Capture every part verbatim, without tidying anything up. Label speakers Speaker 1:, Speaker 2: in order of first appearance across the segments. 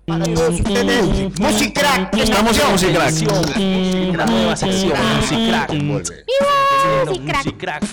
Speaker 1: Para todos ustedes, Musicrack,
Speaker 2: Estamos en Musicrack.
Speaker 1: Una nueva sección, Musicrack.
Speaker 3: ¡Viva Musicrack!
Speaker 2: Musicrack.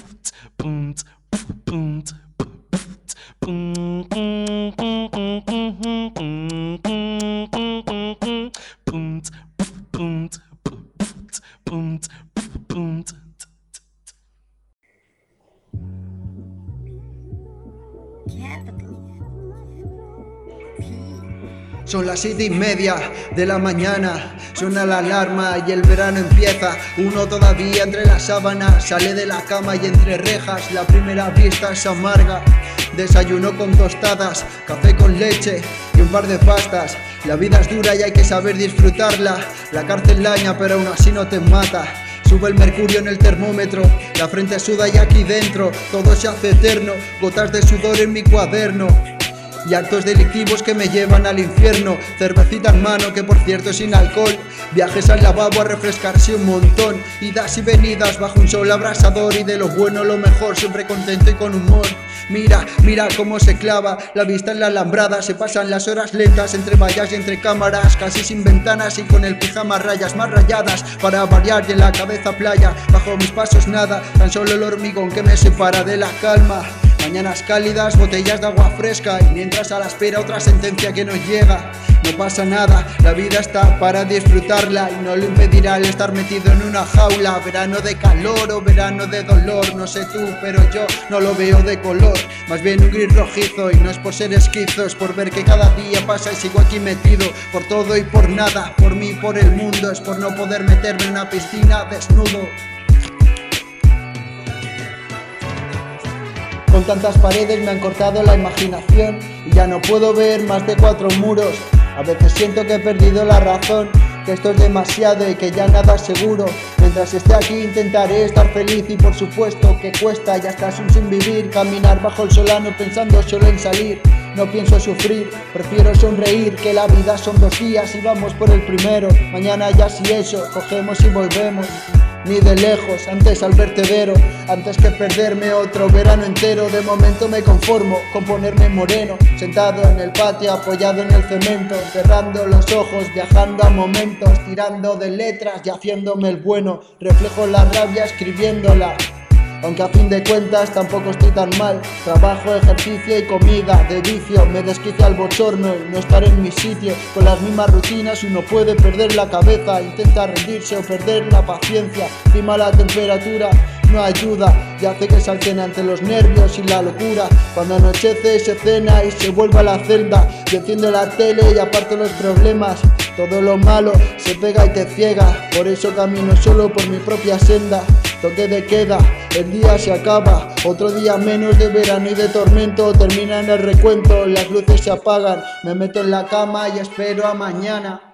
Speaker 4: Son las siete y media de la mañana, suena la alarma y el verano empieza. Uno todavía entre las sábanas, sale de la cama y entre rejas la primera vista es amarga. Desayuno con tostadas, café con leche y un par de pastas. La vida es dura y hay que saber disfrutarla. La cárcel daña pero aún así no te mata. Sube el mercurio en el termómetro, la frente suda y aquí dentro todo se hace eterno. Gotas de sudor en mi cuaderno y actos delictivos que me llevan al infierno. Cervecita en mano, que por cierto es sin alcohol. Viajes al lavabo a refrescarse un montón. Idas y venidas bajo un sol abrasador. Y de lo bueno lo mejor, siempre contento y con humor. Mira, mira cómo se clava la vista en la alambrada. Se pasan las horas lentas entre vallas y entre cámaras, casi sin ventanas y con el pijama rayas más rayadas. Para variar y en la cabeza playa, bajo mis pasos nada, tan solo el hormigón que me separa de la calma. Mañanas cálidas, botellas de agua fresca y mientras a la espera otra sentencia que no llega. No pasa nada, la vida está para disfrutarla y no lo impedirá el estar metido en una jaula. Verano de calor o verano de dolor, no sé tú, pero yo no lo veo de color. Más bien un gris rojizo y no es por ser esquizo, es por ver que cada día pasa y sigo aquí metido. Por todo y por nada, por mí y por el mundo, es por no poder meterme en una piscina desnudo. Con tantas paredes me han cortado la imaginación y ya no puedo ver más de cuatro muros. A veces siento que he perdido la razón, que esto es demasiado y que ya nada es seguro. Mientras esté aquí intentaré estar feliz y por supuesto que cuesta y hasta es un sin vivir. Caminar bajo el solano pensando solo en salir. No pienso sufrir, prefiero sonreír, que la vida son dos días y vamos por el primero. Mañana ya si eso, cogemos y volvemos. Ni de lejos, antes al vertedero, antes que perderme otro verano entero. De momento me conformo con ponerme moreno, sentado en el patio apoyado en el cemento, cerrando los ojos, viajando a momentos, tirando de letras y haciéndome el bueno. Reflejo la rabia escribiéndola, aunque a fin de cuentas tampoco estoy tan mal. Trabajo, ejercicio y comida de vicio, me desquicia el bochorno y no estar en mi sitio. Con las mismas rutinas uno puede perder la cabeza, intenta rendirse o perder la paciencia. Encima la temperatura no ayuda y hace que salten ante los nervios y la locura. Cuando anochece se cena y se vuelve a la celda. Yo enciendo la tele y aparto los problemas. Todo lo malo se pega y te ciega, por eso camino solo por mi propia senda. Toque de queda, el día se acaba, otro día menos de verano y de tormento. Termina en el recuento, las luces se apagan, me meto en la cama y espero a mañana.